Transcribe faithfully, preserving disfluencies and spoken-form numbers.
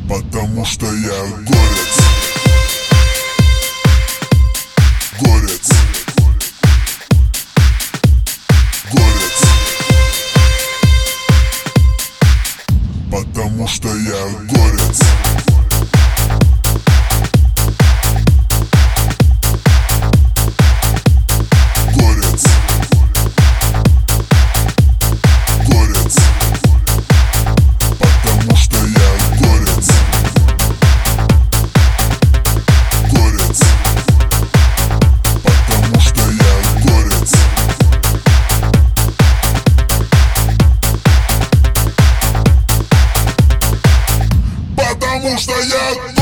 Потому что я горец. Горец. Горец. Потому что я горец. Горец. Горец. Потому что я горец. Горец. Потому что я горец. Потому что я